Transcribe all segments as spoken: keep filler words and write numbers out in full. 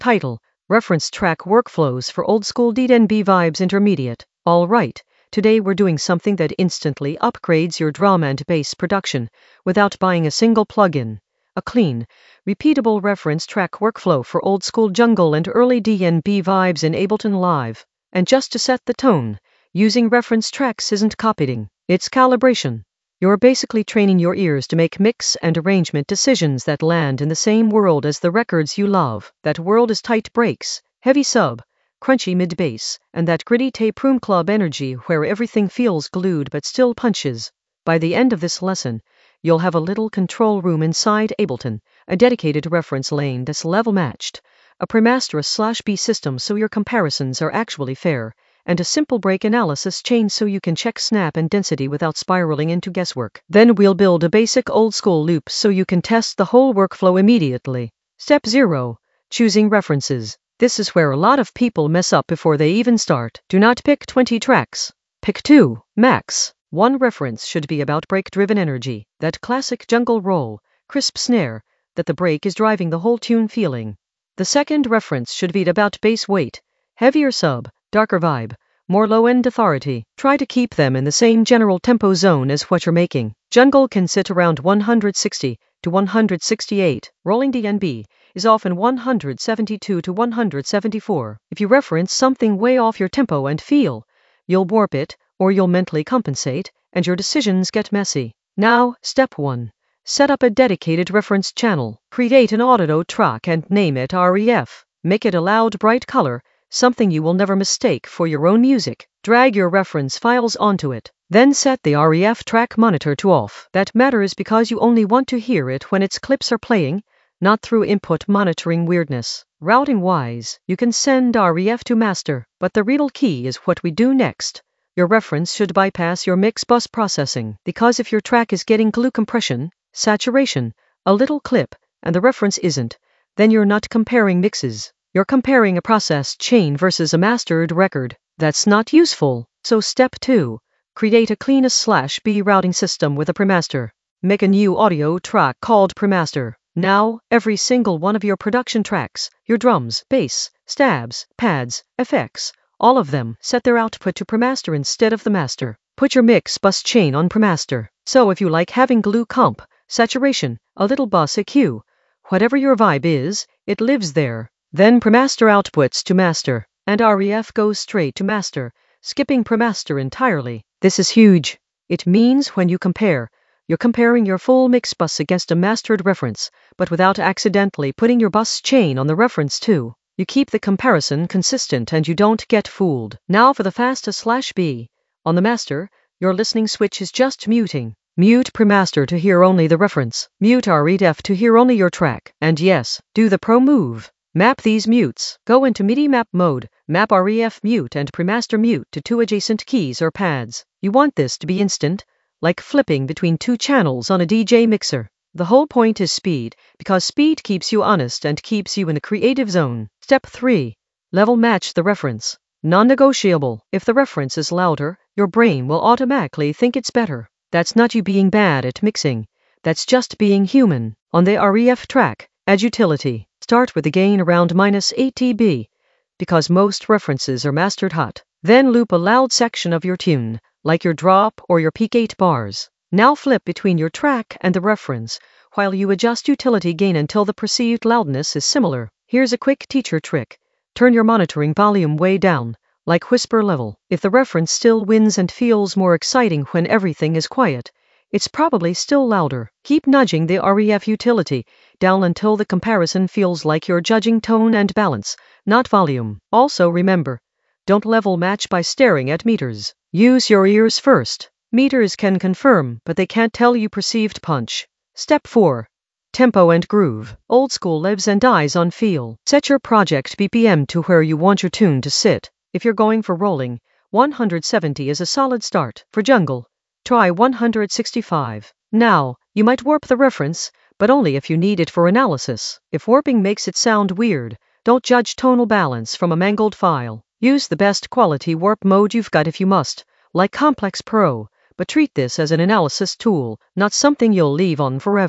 Title: Reference Track Workflows for Old School D N B Vibes Intermediate. Alright, today we're doing something that instantly upgrades your drum and bass production without buying a single plugin. A clean, repeatable reference track workflow for old school jungle and early D N B vibes in Ableton Live. And just to set the tone, using reference tracks isn't copying, it's calibration. You're basically training your ears to make mix and arrangement decisions that land in the same world as the records you love. That world is tight breaks, heavy sub, crunchy mid-bass, and that gritty tape room club energy where everything feels glued but still punches. By the end of this lesson, you'll have a little control room inside Ableton, a dedicated reference lane that's level matched, a premaster slash B system so your comparisons are actually fair, and a simple break analysis chain so you can check snap and density without spiraling into guesswork. Then we'll build a basic old school loop so you can test the whole workflow immediately. Step zero. Choosing references. This is where a lot of people mess up before they even start. Do not pick twenty tracks. Pick two, max. One reference should be about break-driven energy, that classic jungle roll, crisp snare, that the break is driving the whole tune feeling. The second reference should be about bass weight, heavier sub, darker vibe, more low-end authority. Try to keep them in the same general tempo zone as what you're making. Jungle can sit around one hundred sixty to one hundred sixty-eight. Rolling D N B is often one hundred seventy-two to one hundred seventy-four. If you reference something way off your tempo and feel, you'll warp it, or you'll mentally compensate, and your decisions get messy. Now, step one. Set up a dedicated reference channel. Create an audio track and name it R E F. Make it a loud, bright color, something you will never mistake for your own music. Drag your reference files onto it. Then set the R E F track monitor to off. That matters because you only want to hear it when its clips are playing, not through input monitoring weirdness. Routing-wise, you can send R E F to master, but the real key is what we do next. Your reference should bypass your mix bus processing, because if your track is getting glue compression, saturation, a little clip, and the reference isn't, then you're not comparing mixes. You're comparing a processed chain versus a mastered record. That's not useful. So step two. Create a clean slash B routing system with a premaster. Make a new audio track called premaster. Now, every single one of your production tracks, your drums, bass, stabs, pads, effects, all of them, set their output to premaster instead of the master. Put your mix bus chain on premaster. So if you like having glue comp, saturation, a little bus E Q, whatever your vibe is, it lives there. Then premaster outputs to master, and R E F goes straight to master, skipping premaster entirely. This is huge. It means when you compare, you're comparing your full mix bus against a mastered reference, but without accidentally putting your bus chain on the reference too. You keep the comparison consistent and you don't get fooled. Now for the fast A slash B. On the master, your listening switch is just muting. Mute premaster to hear only the reference. Mute R E F to hear only your track. And yes, do the pro move. Map these mutes. Go into MIDI map mode, map R E F mute and premaster mute to two adjacent keys or pads. You want this to be instant, like flipping between two channels on a D J mixer. The whole point is speed, because speed keeps you honest and keeps you in a creative zone. Step three. Level match the reference. Non-negotiable. If the reference is louder, your brain will automatically think it's better. That's not you being bad at mixing. That's just being human. On the R E F track, add utility. Start with the gain around minus eight D B, because most references are mastered hot. Then loop a loud section of your tune, like your drop or your peak eight bars. Now flip between your track and the reference, while you adjust utility gain until the perceived loudness is similar. Here's a quick teacher trick. Turn your monitoring volume way down, like whisper level. If the reference still wins and feels more exciting when everything is quiet, it's probably still louder. Keep nudging the R E F utility down until the comparison feels like you're judging tone and balance, not volume. Also remember, don't level match by staring at meters. Use your ears first. Meters can confirm, but they can't tell you perceived punch. Step four. Tempo and groove. Old school lives and dies on feel. Set your project B P M to where you want your tune to sit. If you're going for rolling, one hundred seventy is a solid start. For jungle, try one hundred sixty-five. Now, you might warp the reference, but only if you need it for analysis. If warping makes it sound weird, don't judge tonal balance from a mangled file. Use the best quality warp mode you've got if you must, like Complex Pro, but treat this as an analysis tool, not something you'll leave on forever.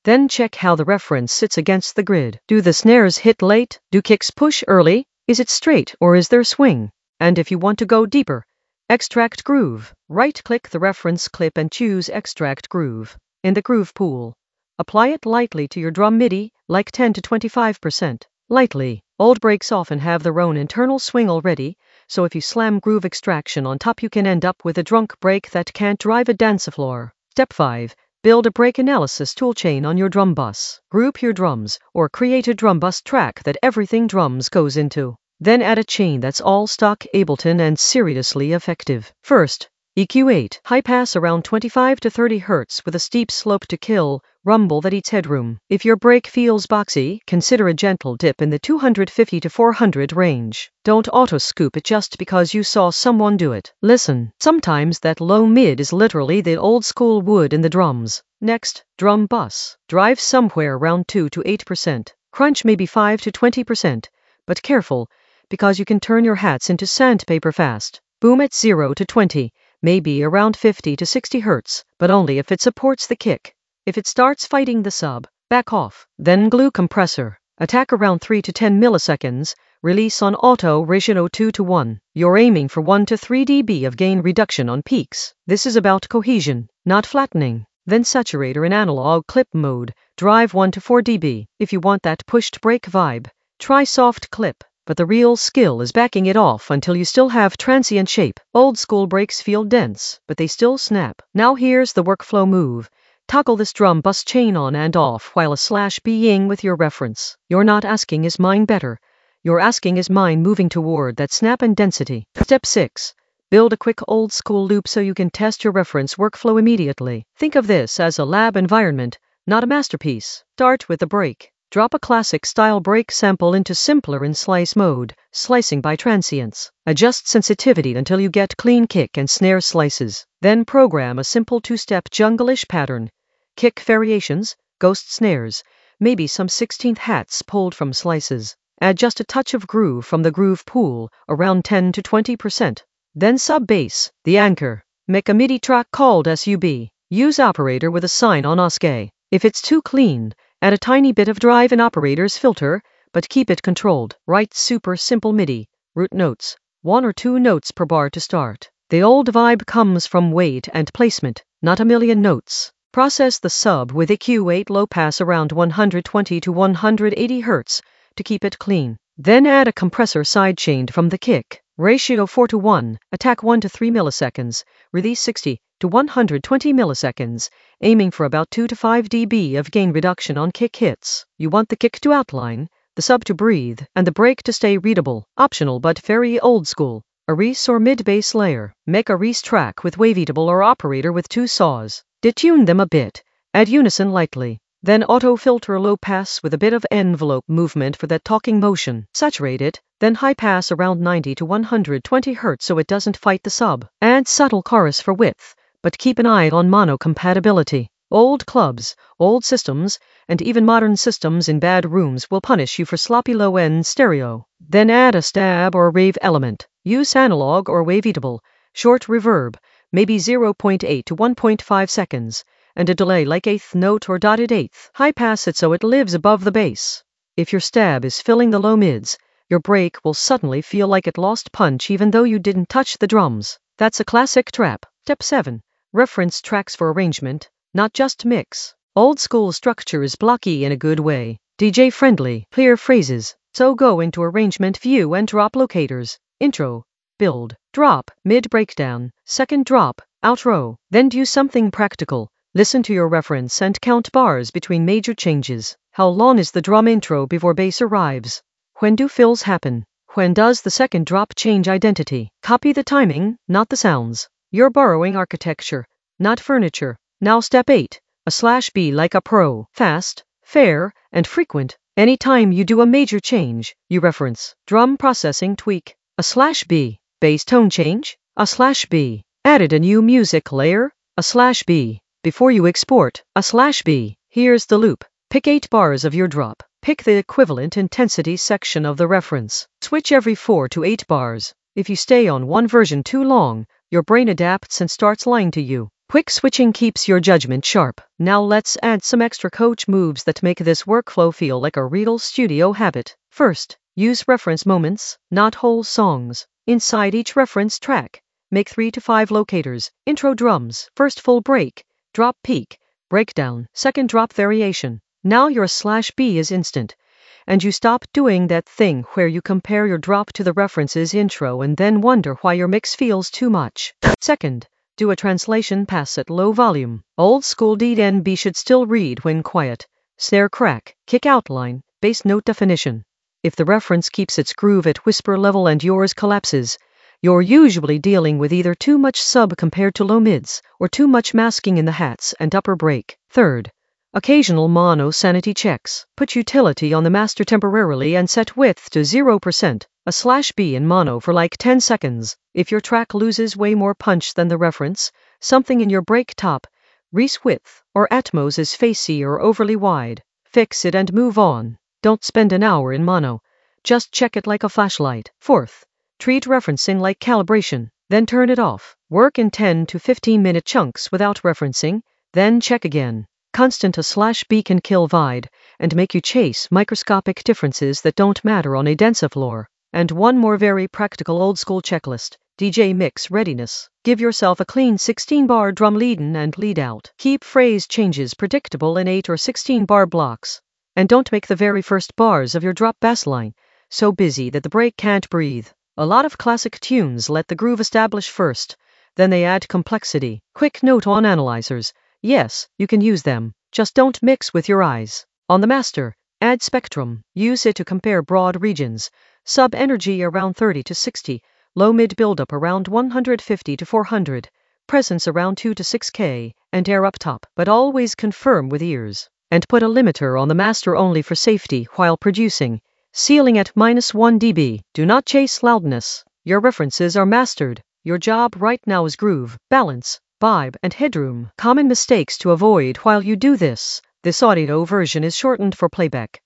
Then check how the reference sits against the grid. Do the snares hit late? Do kicks push early? Is it straight or is there swing? And if you want to go deeper, extract groove. Right-click the reference clip and choose Extract Groove. In the groove pool, apply it lightly to your drum MIDI, like ten to twenty-five percent. Lightly. Old breaks often have their own internal swing already, so if you slam groove extraction on top you can end up with a drunk break that can't drive a dance floor. Step five. Build a break analysis toolchain on your drum bus. Group your drums, or create a drum bus track that everything drums goes into. Then add a chain that's all stock Ableton and seriously effective. First, E Q eight, high pass around twenty-five to thirty hertz with a steep slope to kill, rumble that eats headroom. If your break feels boxy, consider a gentle dip in the two fifty to four hundred range. Don't auto-scoop it just because you saw someone do it. Listen, sometimes that low mid is literally the old school wood in the drums. Next, drum bus. Drive somewhere around two to eight percent. Crunch maybe five to twenty percent, but careful, because you can turn your hats into sandpaper fast. Boom at zero to twenty. Maybe around fifty to sixty hertz, but only if it supports the kick. If it starts fighting the sub, back off. Then glue compressor. Attack around three to ten milliseconds, release on auto ratio two to one. You're aiming for one to three decibels of gain reduction on peaks. This is about cohesion, not flattening. Then saturator in analog clip mode, drive one to four decibels. If you want that pushed break vibe, try soft clip. But the real skill is backing it off until you still have transient shape. Old school breaks feel dense, but they still snap. Now here's the workflow move. Toggle this drum bus chain on and off while a slash being with your reference. You're not asking is mine better. You're asking is mine moving toward that snap and density. Step six. Build a quick old school loop so you can test your reference workflow immediately. Think of this as a lab environment, not a masterpiece. Start with the break. Drop a classic style break sample into simpler in slice mode, slicing by transients. Adjust sensitivity until you get clean kick and snare slices. Then program a simple two-step jungle-ish pattern. Kick variations, ghost snares, maybe some sixteenth hats pulled from slices. Add just a touch of groove from the groove pool, around ten to twenty percent. Then sub-bass, the anchor. Make a MIDI track called S U B. Use operator with a sign on O S C E. If it's too clean, add a tiny bit of drive in operator's filter, but keep it controlled. Write super simple MIDI, root notes, one or two notes per bar to start. The old vibe comes from weight and placement, not a million notes. Process the sub with E Q eight low pass around one twenty to one eighty hertz to keep it clean. Then add a compressor sidechained from the kick. Ratio four to one, attack one to three milliseconds, release sixty to one hundred twenty milliseconds, aiming for about two to five decibels of gain reduction on kick hits. You want the kick to outline, the sub to breathe, and the break to stay readable. Optional but very old school. A Reese or mid-bass layer. Make a Reese track with waveatable or operator with two saws. Detune them a bit. Add unison lightly. Then auto-filter low pass with a bit of envelope movement for that talking motion. Saturate it, then high pass around ninety to one twenty hertz so it doesn't fight the sub. Add subtle chorus for width, but keep an eye on mono compatibility. Old clubs, old systems, and even modern systems in bad rooms will punish you for sloppy low-end stereo. Then add a stab or rave element. Use analog or waveatable, short reverb, maybe zero point eight to one point five seconds, and a delay like eighth note or dotted eighth. High pass it so it lives above the bass. If your stab is filling the low mids, your break will suddenly feel like it lost punch even though you didn't touch the drums. That's a classic trap. Step seven. Reference tracks for arrangement, not just mix. Old school structure is blocky in a good way. D J friendly, clear phrases. So go into arrangement view and drop locators. Intro, build, drop, mid breakdown, second drop, outro. Then do something practical. Listen to your reference and count bars between major changes. How long is the drum intro before bass arrives? When do fills happen? When does the second drop change identity? Copy the timing, not the sounds. You're borrowing architecture, not furniture. Now step eight. A slash B like a pro. Fast, fair, and frequent. Anytime you do a major change, you reference. Drum processing tweak. A slash B. Bass tone change. A slash B. Added a new music layer. A slash B. Before you export, a slash B. Here's the loop. Pick eight bars of your drop. Pick the equivalent intensity section of the reference. Switch every four to eight bars. If you stay on one version too long, your brain adapts and starts lying to you. Quick switching keeps your judgment sharp. Now let's add some extra coach moves that make this workflow feel like a real studio habit. First, use reference moments, not whole songs. Inside each reference track, make three to five locators. Intro drums, first full break, drop peak, breakdown, second drop variation. Now your slash B is instant, and you stop doing that thing where you compare your drop to the reference's intro and then wonder why your mix feels too much. Second, do a translation pass at low volume. Old school D N B should still read when quiet. Snare crack, kick outline, bass note definition. If the reference keeps its groove at whisper level and yours collapses, you're usually dealing with either too much sub compared to low mids, or too much masking in the hats and upper break. Third, occasional mono sanity checks. Put utility on the master temporarily and set width to zero percent. A slash B in mono for like ten seconds. If your track loses way more punch than the reference, something in your break top, Reese width, or Atmos is facey or overly wide, fix it and move on. Don't spend an hour in mono. Just check it like a flashlight. Fourth, treat referencing like calibration, then turn it off. Work in ten to fifteen minute chunks without referencing, then check again. Constant a slash B can kill vibe and make you chase microscopic differences that don't matter on a Densiflor. And one more very practical old school checklist. D J mix readiness. Give yourself a clean sixteen bar drum lead in and lead out. Keep phrase changes predictable in eight or sixteen bar blocks. And don't make the very first bars of your drop bass line so busy that the break can't breathe. A lot of classic tunes let the groove establish first, then they add complexity. Quick note on analyzers. Yes, you can use them, just don't mix with your eyes. On the master, add spectrum. Use it to compare broad regions. Sub energy around thirty to sixty, low mid buildup around one hundred fifty to four hundred, presence around two to six K, and air up top. But always confirm with ears. And put a limiter on the master only for safety while producing. Ceiling at minus one decibel. Do not chase loudness. Your references are mastered. Your job right now is groove, balance, vibe, and headroom. Common mistakes to avoid while you do this. This audio version is shortened for playback.